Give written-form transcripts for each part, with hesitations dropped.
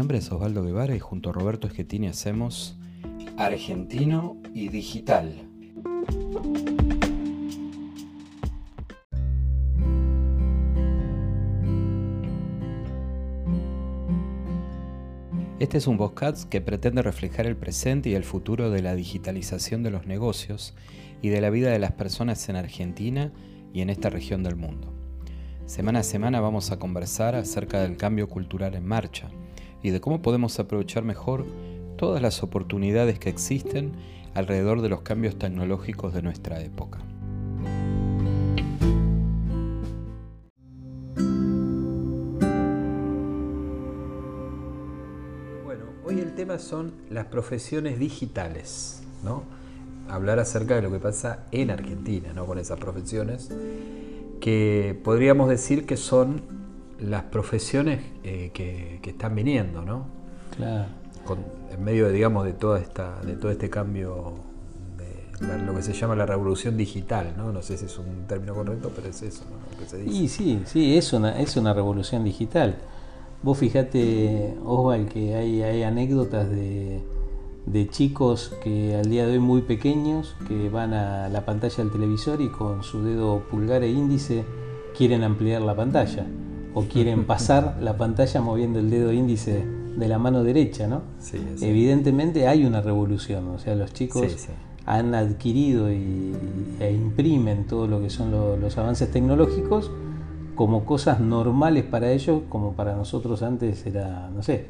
nombre es Osvaldo Guevara y junto a Roberto Schettini hacemos Argentino y Digital. Este es un podcast que pretende reflejar el presente y el futuro de la digitalización de los negocios y de la vida de las personas en Argentina y en esta región del mundo. Semana a semana vamos a conversar acerca del cambio cultural en marcha y de cómo podemos aprovechar mejor todas las oportunidades que existen alrededor de los cambios tecnológicos de nuestra época. Bueno, hoy el tema son las profesiones digitales, ¿no? Hablar acerca de lo que pasa en Argentina, ¿no? Con esas profesiones que podríamos decir que son las profesiones que están viniendo, ¿no? Claro. En medio de, digamos, de todo este cambio de lo que se llama la revolución digital, ¿no? No sé si es un término correcto, pero es eso, ¿no? Lo que se dice. Y sí, es una revolución digital. Vos fijate, Osval, que hay anécdotas de chicos que al día de hoy muy pequeños que van a la pantalla del televisor y con su dedo pulgar e índice quieren ampliar la pantalla o quieren pasar la pantalla moviendo el dedo índice de la mano derecha, ¿no? Sí. Evidentemente hay una revolución, o sea, los chicos han adquirido e imprimen todo lo que son los avances tecnológicos como cosas normales para ellos, como para nosotros antes era, no sé,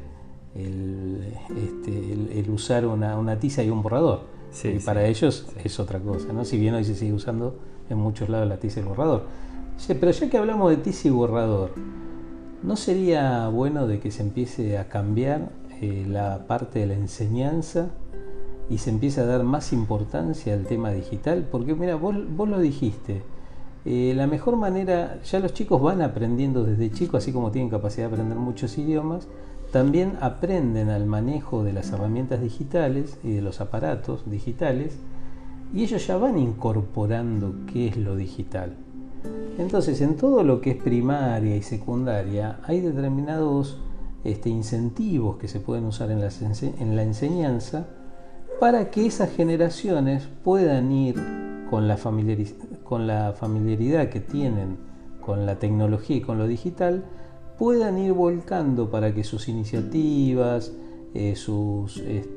el usar una tiza y un borrador. Y para ellos es otra cosa, ¿no? Si bien hoy se sigue usando en muchos lados la tiza y el borrador. Pero ya que hablamos de tiza y borrador, ¿no sería bueno de que se empiece a cambiar la parte de la enseñanza y se empiece a dar más importancia al tema digital? Porque mira, vos lo dijiste, la mejor manera, ya los chicos van aprendiendo desde chicos, así como tienen capacidad de aprender muchos idiomas, también aprenden al manejo de las herramientas digitales y de los aparatos digitales, y ellos ya van incorporando qué es lo digital. Entonces, en todo lo que es primaria y secundaria hay determinados incentivos que se pueden usar en la enseñanza para que esas generaciones puedan ir con la familiaridad que tienen con la tecnología y con lo digital, puedan ir volcando para que sus iniciativas, sus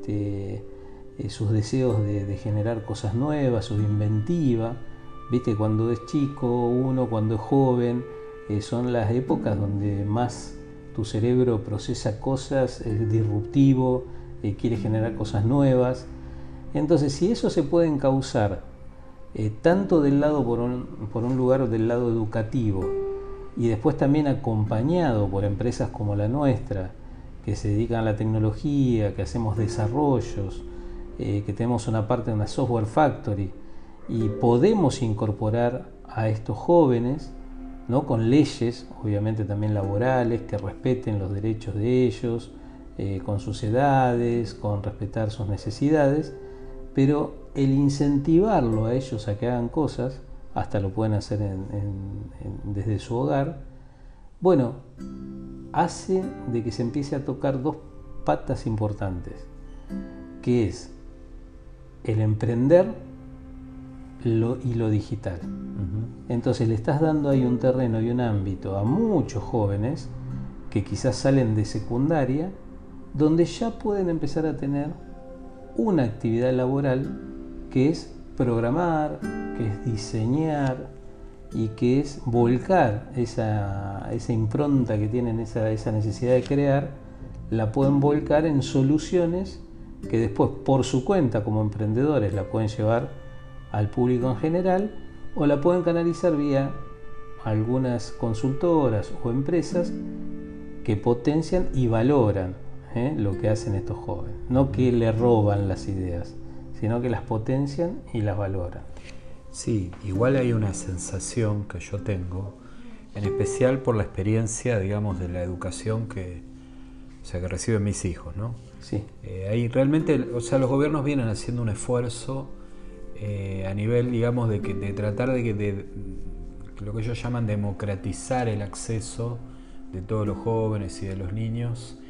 deseos de generar cosas nuevas, su inventiva. Viste, cuando es chico, cuando es joven, son las épocas donde más tu cerebro procesa cosas, es disruptivo, quiere generar cosas nuevas. Entonces, si eso se puede encauzar tanto del lado por un lugar del lado educativo y después también acompañado por empresas como la nuestra, que se dedican a la tecnología, que hacemos desarrollos, que tenemos una parte de una software factory, y podemos incorporar a estos jóvenes, ¿no? Con leyes, obviamente también laborales, que respeten los derechos de ellos, con sus edades, con respetar sus necesidades, pero el incentivarlo a ellos a que hagan cosas, hasta lo pueden hacer desde su hogar, bueno, hace de que se empiece a tocar dos patas importantes, que es el emprender y lo digital. Entonces le estás dando ahí un terreno y un ámbito a muchos jóvenes que quizás salen de secundaria, donde ya pueden empezar a tener una actividad laboral que es programar, que es diseñar y que es volcar esa impronta que tienen, esa necesidad de crear, la pueden volcar en soluciones que después por su cuenta como emprendedores la pueden llevar al público en general o la pueden canalizar vía algunas consultoras o empresas que potencian y valoran lo que hacen estos jóvenes, no que le roban las ideas, sino que las potencian y las valoran. Sí, igual hay una sensación que yo tengo, en especial por la experiencia, digamos, de la educación que reciben mis hijos, ¿no? Sí. Ahí realmente, los gobiernos vienen haciendo un esfuerzo a nivel, digamos, de tratar de lo que ellos llaman democratizar el acceso de todos los jóvenes y de los niños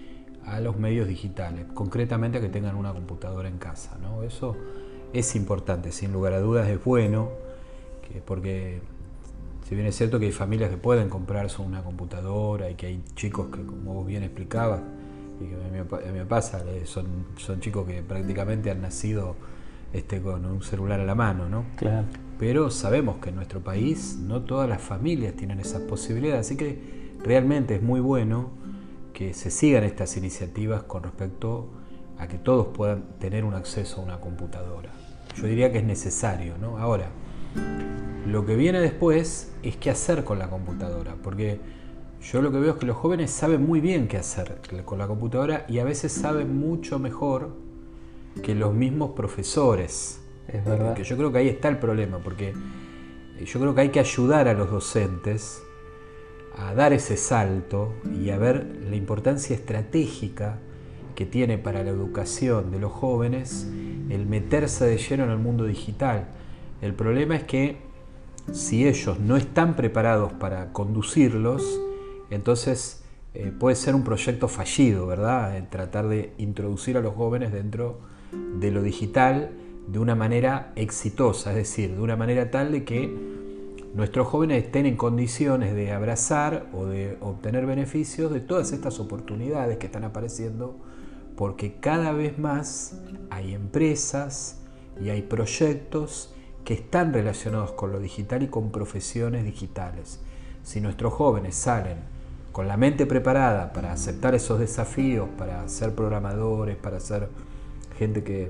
a los medios digitales, concretamente a que tengan una computadora en casa, ¿no? Eso es importante, sin lugar a dudas es bueno, porque si bien es cierto que hay familias que pueden comprarse una computadora y que hay chicos que, como vos bien explicabas, y que a mí me pasa, son chicos que prácticamente han nacido con un celular a la mano, ¿no? Claro. Pero sabemos que en nuestro país no todas las familias tienen esas posibilidades, así que realmente es muy bueno que se sigan estas iniciativas con respecto a que todos puedan tener un acceso a una computadora. Yo diría que es necesario, ¿no? Ahora, lo que viene después es qué hacer con la computadora, porque yo lo que veo es que los jóvenes saben muy bien qué hacer con la computadora y a veces saben mucho mejor que los mismos profesores. Es verdad. Que yo creo que ahí está el problema, porque yo creo que hay que ayudar a los docentes a dar ese salto y a ver la importancia estratégica que tiene para la educación de los jóvenes el meterse de lleno en el mundo digital. El problema es que si ellos no están preparados para conducirlos, entonces puede ser un proyecto fallido, ¿verdad? En tratar de introducir a los jóvenes dentro de lo digital de una manera exitosa, es decir, de una manera tal de que nuestros jóvenes estén en condiciones de abrazar o de obtener beneficios de todas estas oportunidades que están apareciendo, porque cada vez más hay empresas y hay proyectos que están relacionados con lo digital y con profesiones digitales. Si nuestros jóvenes salen con la mente preparada para aceptar esos desafíos, para ser programadores, para ser gente que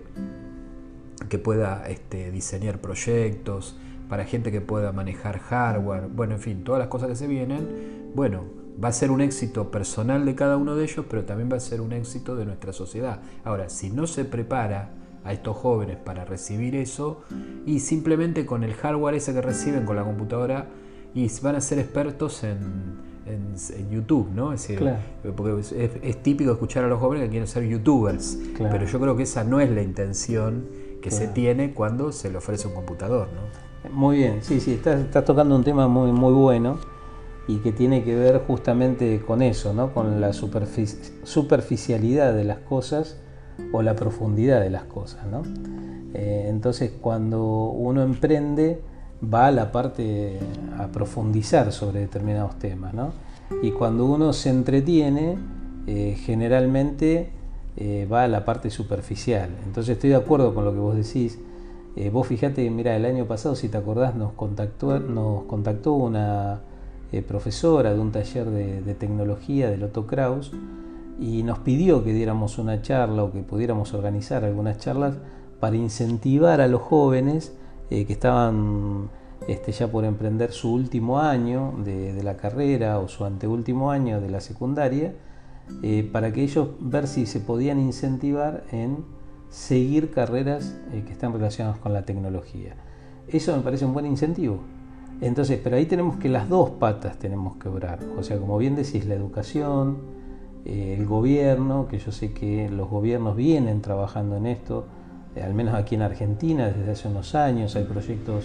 pueda diseñar proyectos, para gente que pueda manejar hardware, bueno, en fin, todas las cosas que se vienen, bueno, va a ser un éxito personal de cada uno de ellos, pero también va a ser un éxito de nuestra sociedad. Ahora, si no se prepara a estos jóvenes para recibir eso, y simplemente con el hardware ese que reciben con la computadora, y van a ser expertos en YouTube, ¿no? Es decir, claro. Porque es típico escuchar a los jóvenes que quieren ser youtubers, claro. Pero yo creo que esa no es la intención que claro. se tiene cuando se le ofrece un computador, ¿no? Muy bien, sí, estás tocando un tema muy, muy bueno y que tiene que ver justamente con eso, ¿no? Con la superficialidad de las cosas o la profundidad de las cosas, ¿no? Entonces, cuando uno emprende, va a la parte a profundizar sobre determinados temas, ¿no? Y cuando uno se entretiene, generalmente va a la parte superficial. Entonces, estoy de acuerdo con lo que vos decís. Vos fijate, mira, el año pasado, si te acordás, nos contactó una profesora de un taller de tecnología del Otto Kraus y nos pidió que diéramos una charla o que pudiéramos organizar algunas charlas para incentivar a los jóvenes que estaban ya por emprender su último año de la carrera o su anteúltimo año de la secundaria, para que ellos ver si se podían incentivar en seguir carreras que están relacionadas con la tecnología. Eso me parece un buen incentivo. Entonces, pero ahí tenemos que las dos patas tenemos que obrar. O sea, como bien decís, la educación, el gobierno, que yo sé que los gobiernos vienen trabajando en esto, al menos aquí en Argentina desde hace unos años, hay proyectos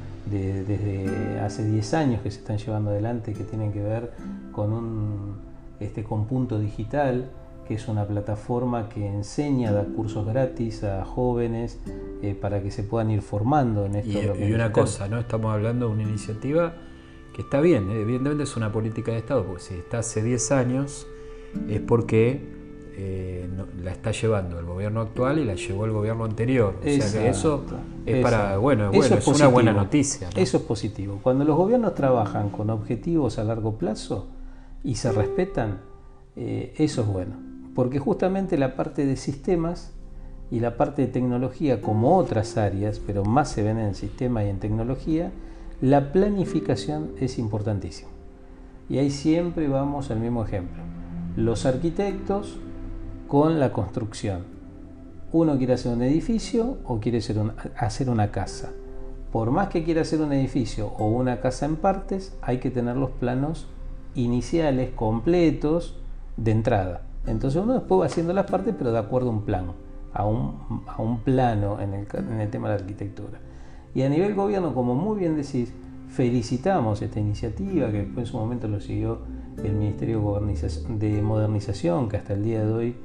desde hace 10 años que se están llevando adelante que tienen que ver con con Punto Digital, que es una plataforma que enseña, da cursos gratis a jóvenes para que se puedan ir formando en esto. Y una cosa, ¿no? Estamos hablando de una iniciativa que está bien, evidentemente es una política de Estado, porque si está hace 10 años es porque la está llevando el gobierno actual y la llevó el gobierno anterior. O sea que eso es es una buena noticia, ¿no? Eso es positivo. Cuando los gobiernos trabajan con objetivos a largo plazo y se respetan, eso es bueno. Porque justamente la parte de sistemas y la parte de tecnología, como otras áreas, pero más se ven en sistema y en tecnología, la planificación es importantísima. Y ahí siempre vamos al mismo ejemplo. Los arquitectos con la construcción. Uno quiere hacer un edificio o quiere hacer una casa. Por más que quiera hacer un edificio o una casa en partes, hay que tener los planos iniciales, completos, de entrada. Entonces uno después va haciendo las partes, pero de acuerdo a un plan, a un plano en el tema de la arquitectura. Y a nivel gobierno, como muy bien decís, felicitamos esta iniciativa que después en su momento lo siguió el Ministerio de Modernización, que hasta el día de hoy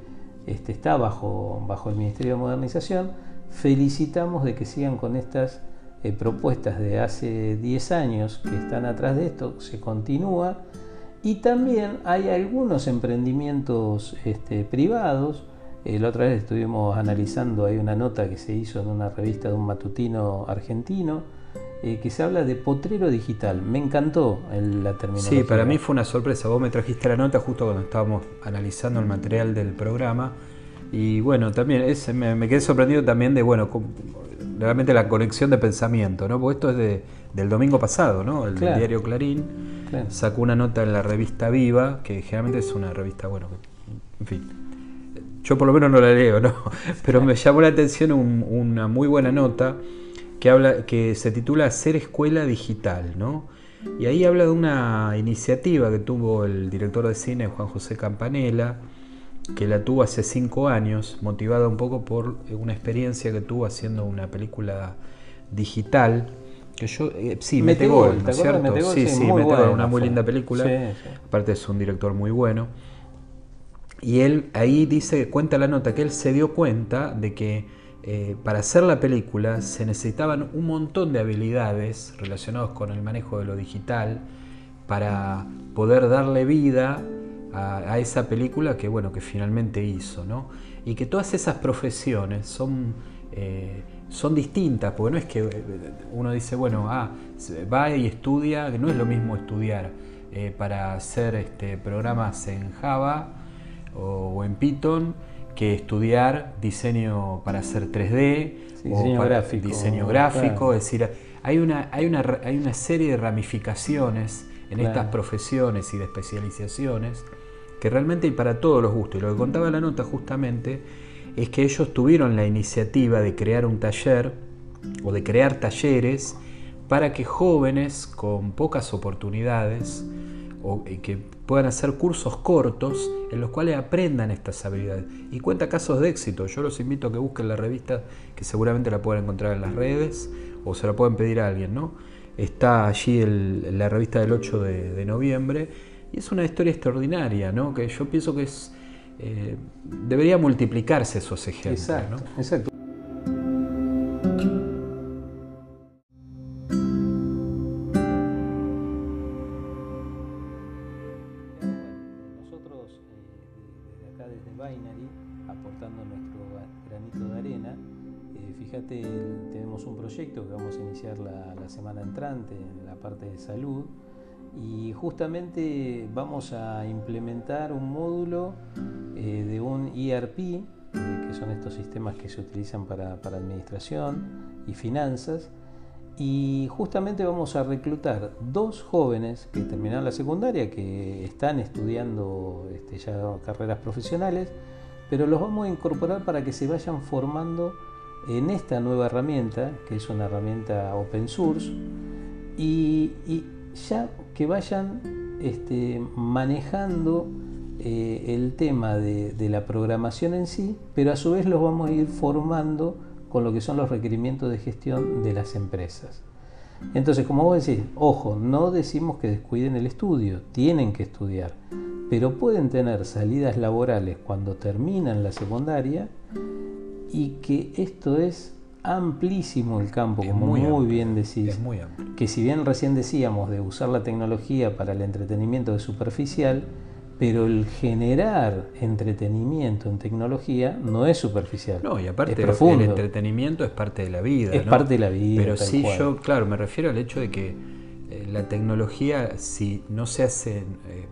está bajo el Ministerio de Modernización. Felicitamos de que sigan con estas propuestas de hace 10 años que están atrás de esto, se continúa. Y también hay algunos emprendimientos privados. La otra vez estuvimos analizando, hay una nota que se hizo en una revista de un matutino argentino, que se habla de potrero digital. Me encantó la terminología. Sí, para mí fue una sorpresa. Vos me trajiste la nota justo cuando estábamos analizando el material del programa. Y bueno, también me quedé sorprendido también de, bueno, realmente la conexión de pensamiento, ¿no? Porque esto es del domingo pasado, ¿no? El diario Clarín sacó una nota en la revista Viva, que generalmente es una revista, bueno, en fin, yo por lo menos no la leo, ¿no? Pero me llamó la atención una muy buena nota que se titula Ser Escuela Digital, ¿no? Y ahí habla de una iniciativa que tuvo el director de cine Juan José Campanella, que la tuvo hace 5 años, motivada un poco por una experiencia que tuvo haciendo una película digital, que yo, sí, Metegol, ¿no es cierto? Metegol, sí, Metegol, una muy linda película, sí. Aparte es un director muy bueno, y él ahí cuenta la nota que él se dio cuenta de que para hacer la película se necesitaban un montón de habilidades relacionadas con el manejo de lo digital para poder darle vida a esa película que, bueno, que finalmente hizo, ¿no? Y que todas esas profesiones son distintas, porque no es que uno dice, bueno, va y estudia, que no es lo mismo estudiar para hacer programas en Java o en Python, que estudiar diseño para hacer 3D, diseño gráfico, claro. Es decir, hay una serie de ramificaciones en estas profesiones y de especializaciones que realmente hay para todos los gustos. Y lo que contaba la nota justamente es que ellos tuvieron la iniciativa de crear un taller o de crear talleres para que jóvenes con pocas oportunidades o que puedan hacer cursos cortos en los cuales aprendan estas habilidades. Y cuenta casos de éxito. Yo los invito a que busquen la revista, que seguramente la pueden encontrar en las redes o se la pueden pedir a alguien, ¿no? Está allí la revista del 8 de noviembre y es una historia extraordinaria, ¿no? Que yo pienso que debería multiplicarse esos ejemplos. Exacto, ¿no? Exacto. Nosotros desde acá, desde Binary, aportando nuestro granito de arena, fíjate, tenemos un proyecto que vamos a iniciar la semana entrante en la parte de salud y justamente vamos a implementar un módulo de un ERP, que son estos sistemas que se utilizan para administración y finanzas, y justamente vamos a reclutar 2 jóvenes que terminaron la secundaria, que están estudiando ya carreras profesionales, pero los vamos a incorporar para que se vayan formando en esta nueva herramienta, que es una herramienta open source, y ya que vayan manejando el tema de la programación en sí, pero a su vez los vamos a ir formando con lo que son los requerimientos de gestión de las empresas. Entonces, como vos decís, ojo, no decimos que descuiden el estudio, tienen que estudiar, pero pueden tener salidas laborales cuando terminan la secundaria, y que esto es amplísimo el campo, como muy bien decís. Es muy amplio. Que si bien recién decíamos de usar la tecnología para el entretenimiento es superficial, pero el generar entretenimiento en tecnología no es superficial. No, y aparte es profundo. El entretenimiento es parte de la vida. Es, ¿no? Parte de la vida. Pero sí, yo, claro, me refiero al hecho de que la tecnología, si no se hacen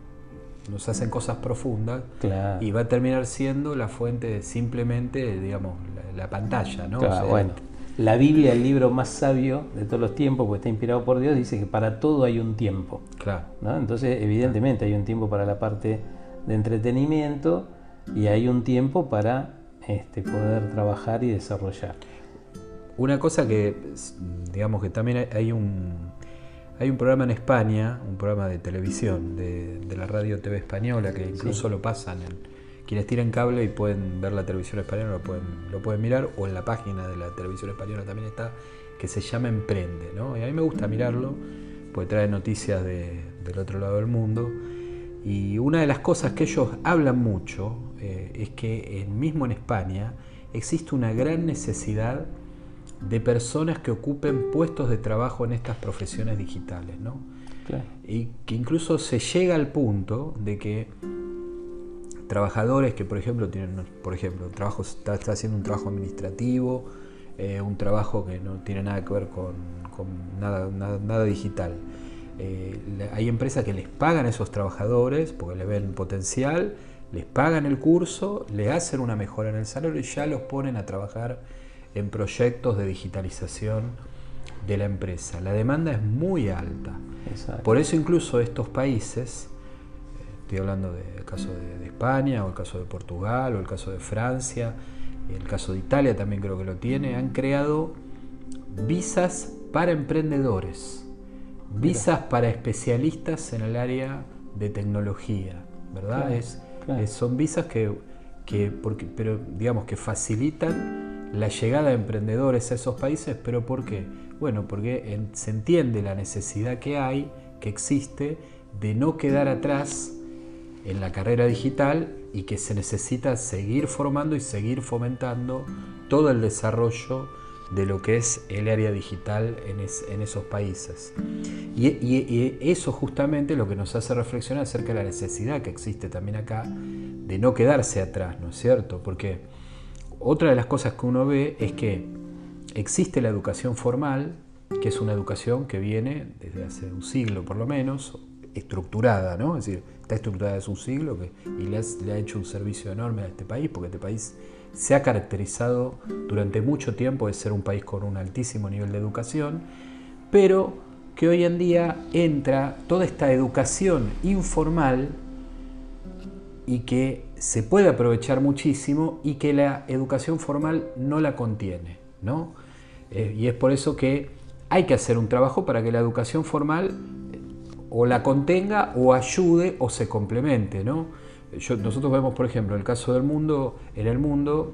cosas profundas, claro, y va a terminar siendo la fuente de simplemente, digamos, la pantalla, ¿no? Claro, o sea, bueno, la Biblia, el libro más sabio de todos los tiempos, porque está inspirado por Dios, dice que para todo hay un tiempo. Claro. ¿No? Entonces, evidentemente, hay un tiempo para la parte de entretenimiento y hay un tiempo para poder trabajar y desarrollar. Una cosa que, digamos, que también hay un programa en España, un programa de televisión de la radio TV española, que incluso lo pasan quienes tienen cable y pueden ver la televisión española, lo pueden mirar, o en la página de la televisión española también está, que se llama Emprende, ¿no? Y a mí me gusta mirarlo porque trae noticias del otro lado del mundo, y una de las cosas que ellos hablan mucho es que mismo en España existe una gran necesidad de personas que ocupen puestos de trabajo en estas profesiones digitales, ¿no? Claro. Y que incluso se llega al punto de que trabajadores que, por ejemplo, está haciendo un trabajo administrativo, un trabajo que no tiene nada que ver con nada digital. Hay empresas que les pagan a esos trabajadores porque le ven potencial, les pagan el curso, le hacen una mejora en el salario y ya los ponen a trabajar en proyectos de digitalización de la empresa. La demanda es muy alta. Exacto. Por eso incluso estos países, estoy hablando del caso de España, o el caso de Portugal, o el caso de Francia, el caso de Italia también creo que lo tiene, han creado visas para emprendedores, visas para especialistas en el área de tecnología, ¿verdad? Claro. Son visas pero digamos que facilitan la llegada de emprendedores a esos países, pero ¿por qué? Bueno, porque se entiende la necesidad que existe de no quedar atrás en la carrera digital y que se necesita seguir formando y seguir fomentando todo el desarrollo de lo que es el área digital en esos países. Y eso justamente lo que nos hace reflexionar acerca de la necesidad que existe también acá de no quedarse atrás, ¿no es cierto? Porque otra de las cosas que uno ve es que existe la educación formal, que es una educación que viene desde hace un siglo por lo menos, estructurada, ¿no? Es decir, está estructurada desde un siglo y le ha hecho un servicio enorme a este país, porque este país se ha caracterizado durante mucho tiempo de ser un país con un altísimo nivel de educación, pero que hoy en día entra toda esta educación informal y que se puede aprovechar muchísimo y que la educación formal no la contiene, ¿no? Y es por eso que hay que hacer un trabajo para que la educación formal o la contenga o ayude o se complemente, ¿no? Nosotros vemos, por ejemplo, el caso en el mundo,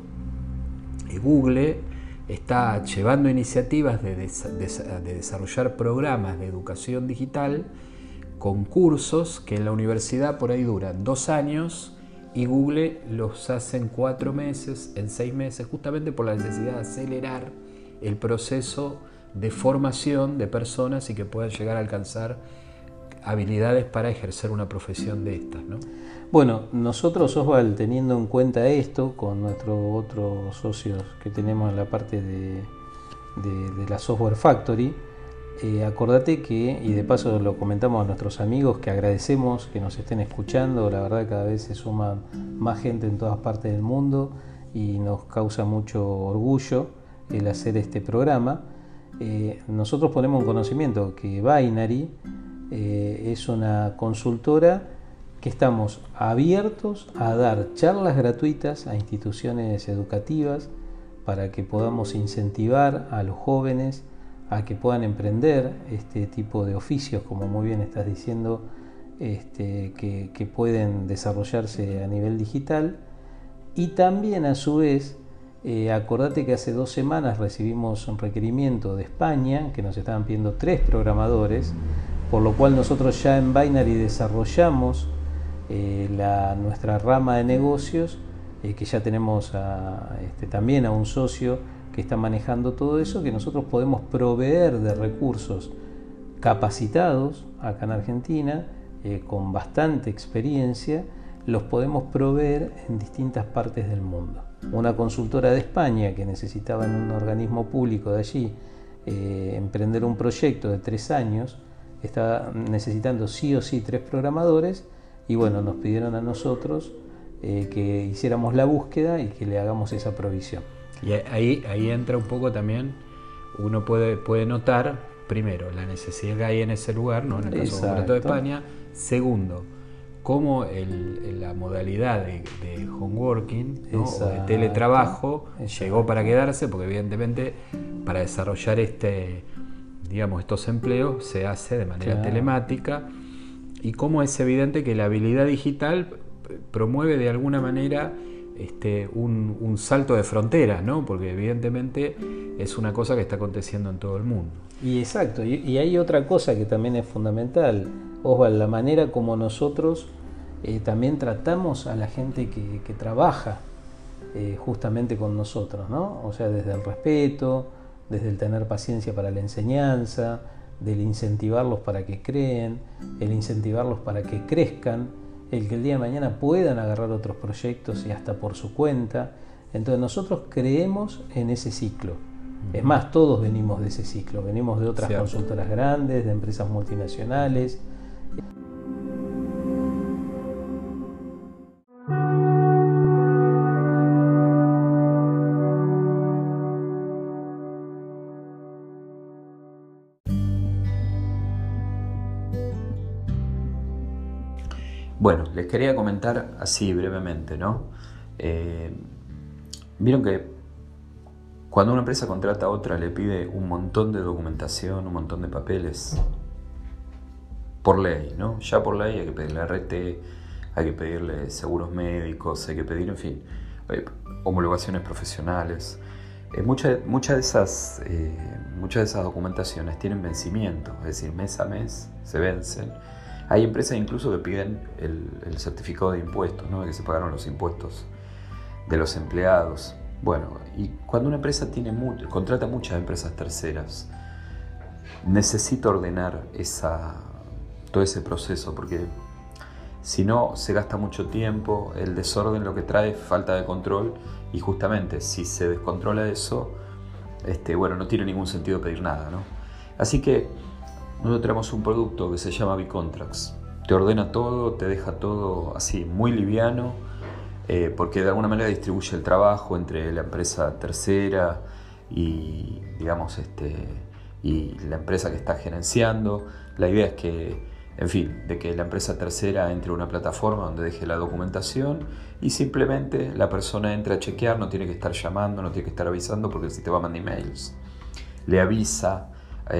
Google está llevando iniciativas de desarrollar programas de educación digital con cursos que en la universidad por ahí duran 2 años y Google los hace en 4 meses, en 6 meses, justamente por la necesidad de acelerar el proceso de formación de personas y que puedan llegar a alcanzar habilidades para ejercer una profesión de estas, ¿no? Bueno, nosotros, Oswald, teniendo en cuenta esto, con nuestros otros socios que tenemos en la parte de la Software Factory, acordate que, y de paso lo comentamos a nuestros amigos, que agradecemos que nos estén escuchando, la verdad cada vez se suma más gente en todas partes del mundo y nos causa mucho orgullo el hacer este programa. Nosotros ponemos en conocimiento que Binary es una consultora que estamos abiertos a dar charlas gratuitas a instituciones educativas para que podamos incentivar a los jóvenes a que puedan emprender este tipo de oficios, como muy bien estás diciendo, que pueden desarrollarse a nivel digital. Y también a su vez, acordate que hace 2 semanas recibimos un requerimiento de España, que nos estaban pidiendo 3 programadores, por lo cual nosotros ya en Binary desarrollamos nuestra rama de negocios, que ya tenemos también a un socio que está manejando todo eso, que nosotros podemos proveer de recursos capacitados acá en Argentina, con bastante experiencia, los podemos proveer en distintas partes del mundo. Una consultora de España que necesitaba en un organismo público de allí emprender un proyecto de 3 años, estaba necesitando sí o sí 3 programadores y bueno, nos pidieron a nosotros que hiciéramos la búsqueda y que le hagamos esa provisión. Y ahí entra un poco también, uno puede notar, primero, la necesidad que hay en ese lugar, ¿no? En el caso concreto de España. Segundo, cómo la modalidad de homeworking, ¿no? O de teletrabajo llegó para quedarse, porque evidentemente para desarrollar estos empleos se hace de manera telemática, y cómo es evidente que la habilidad digital promueve de alguna manera un salto de frontera, ¿no? Porque evidentemente es una cosa que está aconteciendo en todo el mundo. Y exacto, y hay otra cosa que también es fundamental, Oswald, la manera como nosotros también tratamos a la gente que trabaja justamente con nosotros, ¿no? O sea, desde el respeto, desde el tener paciencia para la enseñanza, del incentivarlos para que creen, el incentivarlos para que crezcan, el que el día de mañana puedan agarrar otros proyectos y hasta por su cuenta. Entonces nosotros creemos en ese ciclo. Es más, todos venimos de ese ciclo, venimos de otras consultoras grandes, de empresas multinacionales. Bueno, les quería comentar así brevemente, ¿no? Vieron que cuando una empresa contrata a otra le pide un montón de documentación, un montón de papeles, por ley, ¿no? Ya por ley hay que pedirle RT, hay que pedirle seguros médicos, hay que pedir, en fin, homologaciones profesionales. Muchas de esas documentaciones tienen vencimiento, es decir, mes a mes se vencen. Hay empresas incluso que piden el certificado de impuestos, ¿no? De que se pagaron los impuestos de los empleados. Bueno, y cuando una empresa contrata muchas empresas terceras, necesita ordenar todo ese proceso, porque si no se gasta mucho tiempo, el desorden lo que trae es falta de control, y justamente si se descontrola eso, bueno, no tiene ningún sentido pedir nada, ¿no? Así que nosotros tenemos un producto que se llama B-Contracts. Te ordena todo, te deja todo así muy liviano, porque de alguna manera distribuye el trabajo entre la empresa tercera y, digamos, y la empresa que está gerenciando. La idea es que, en fin, de que la empresa tercera entre a una plataforma donde deje la documentación y simplemente la persona entra a chequear, no tiene que estar llamando, no tiene que estar avisando, porque el sistema manda emails. Le avisa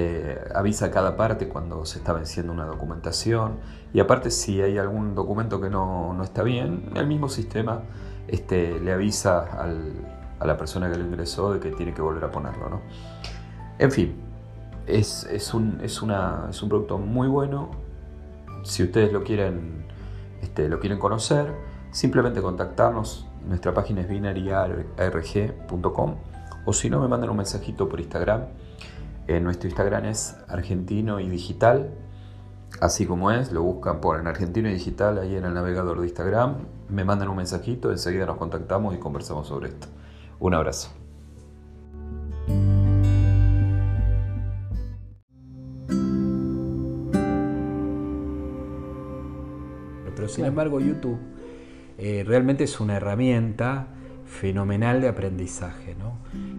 a cada parte cuando se está venciendo una documentación, y aparte si hay algún documento que no está bien, el mismo sistema le avisa a la persona que lo ingresó de que tiene que volver a ponerlo, ¿no? En fin, es un producto muy bueno. Si ustedes lo quieren conocer, simplemente contactarnos. Nuestra página es binary.arg.com, o si no, me mandan un mensajito por Instagram. Nuestro Instagram es Argentino y Digital, así como es, lo buscan por Argentino y Digital ahí en el navegador de Instagram, me mandan un mensajito, enseguida nos contactamos y conversamos sobre esto. Un abrazo. Pero sin embargo YouTube realmente es una herramienta fenomenal de aprendizaje, ¿no?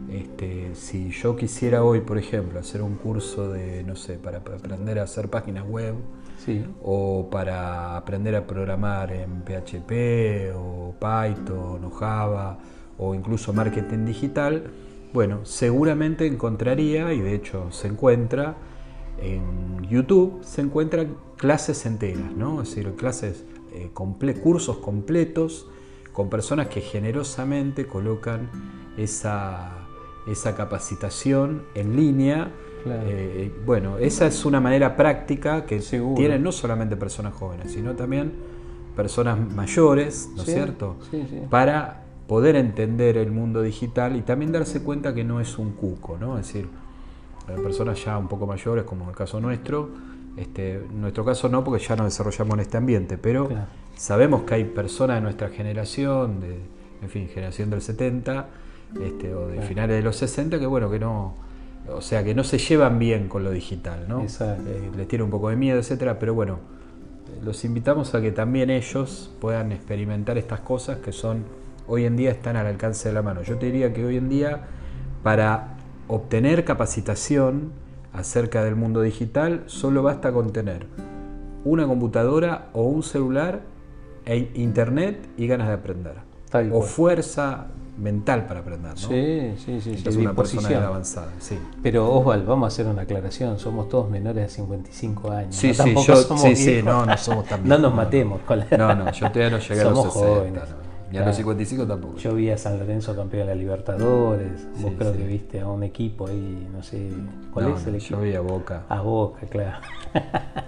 Si yo quisiera hoy, por ejemplo, hacer un curso de, no sé, para aprender a hacer páginas web, Sí. o para aprender a programar en PHP o Python o Java, o incluso marketing digital, bueno, seguramente encontraría, y de hecho se encuentra en YouTube, se encuentran clases enteras, ¿no? Es decir, clases, cursos completos con personas que generosamente colocan esa capacitación en línea. Claro. Bueno, esa es una manera práctica que Seguro. tienen no solamente personas jóvenes, sino también personas mayores, ¿no es cierto? Sí, sí. Para poder entender el mundo digital y también darse cuenta que no es un cuco, ¿no? Es decir, personas ya un poco mayores, como en el caso nuestro, en nuestro caso no, porque ya nos desarrollamos en este ambiente, pero Claro. sabemos que hay personas de nuestra generación, generación del 70, o de Claro. finales de los 60, que bueno, que no se llevan bien con lo digital, ¿no? Exacto. Les tiene un poco de miedo, etcétera, pero bueno, los invitamos a que también ellos puedan experimentar estas cosas que hoy en día están al alcance de la mano. Yo te diría que hoy en día, para obtener capacitación acerca del mundo digital, solo basta con tener una computadora o un celular, internet y ganas de aprender. Tal O cual. fuerza mental para aprender, ¿no? Sí. Entonces una persona de edad avanzada, sí. Pero Osvaldo, vamos a hacer una aclaración, somos todos menores de 55 años. Sí, ¿no? sí, Tampoco yo, somos sí, viejos. no somos tan No viejos, nos matemos con la... No, yo todavía no llegué a los Somos 60, jóvenes. no. Ni a Claro. los 55 tampoco. Yo vi a San Lorenzo campeón de la Libertadores, vos Sí, creo sí. que viste a un equipo ahí, no sé, ¿cuál No, es el no, equipo? yo vi a Boca. A Boca, claro.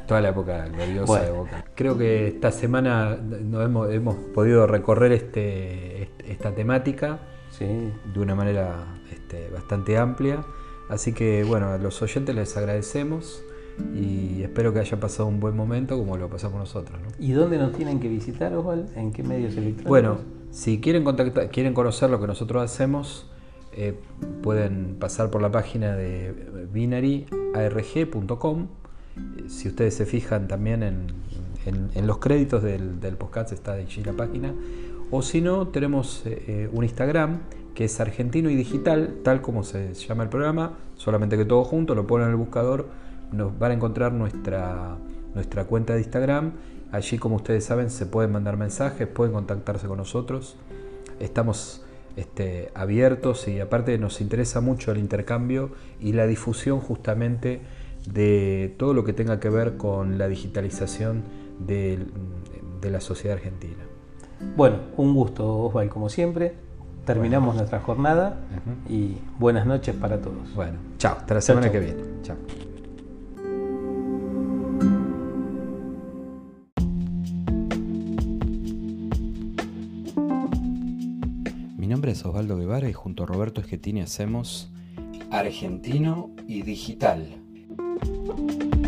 Toda la época gloriosa Bueno. de Boca. Creo que esta semana hemos podido recorrer esta temática Sí. de una manera bastante amplia. Así que bueno, a los oyentes les agradecemos y espero que hayan pasado un buen momento como lo pasamos nosotros, ¿no? ¿Y dónde nos tienen que visitar, Osval? ¿En qué medios electrónicos? Bueno, si quieren conocer lo que nosotros hacemos, pueden pasar por la página de binaryarg.com. Si ustedes se fijan también en los créditos del podcast está allí la página. O si no, tenemos un Instagram que es Argentino y Digital, tal como se llama el programa, solamente que todo junto, lo ponen en el buscador, nos van a encontrar nuestra cuenta de Instagram. Allí, como ustedes saben, se pueden mandar mensajes, pueden contactarse con nosotros. Estamos abiertos y aparte nos interesa mucho el intercambio y la difusión justamente de todo lo que tenga que ver con la digitalización de la sociedad argentina. Bueno, un gusto, Osval, como siempre. Terminamos nuestra jornada y buenas noches para todos. Bueno, chao, hasta la semana chau. que viene. Chao. Mi nombre es Osvaldo Guevara y junto a Roberto Schettini hacemos Argentino y Digital.